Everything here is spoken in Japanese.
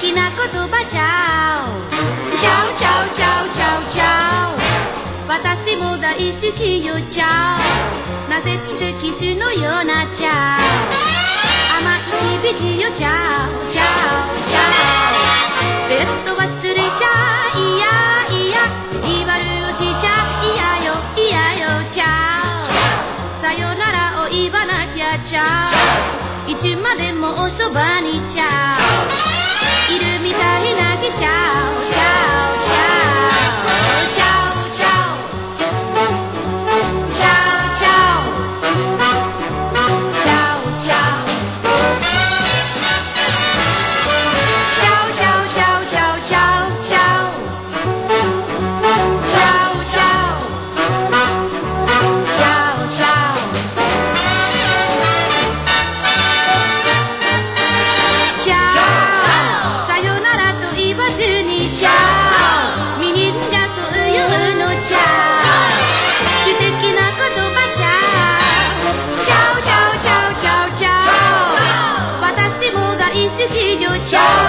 敵な言葉ちゃうちゃうちゃうちゃうちゃうちゃう私も大好きよちゃうなぜ奇跡のようなちゃう甘い響きよちゃうちゃうちゃうずっと忘れちゃいやいや意悪をしちゃいやよいやよちゃうさよならを言わなきゃちゃういつまでもおそばにちゃういるみたいなきちゃうちゃうちゃうちゃうちゃうちゃうちゃうちゃうちゃうちゃうちゃうちゃうちゃうちゃうちゃうちゃうちゃうちゃうちゃうさよならと言わずにちゃうみんなというのちゃう素敵な言葉ちゃうちゃうちゃうちゃうちゃうちゃう私も大好きよちゃう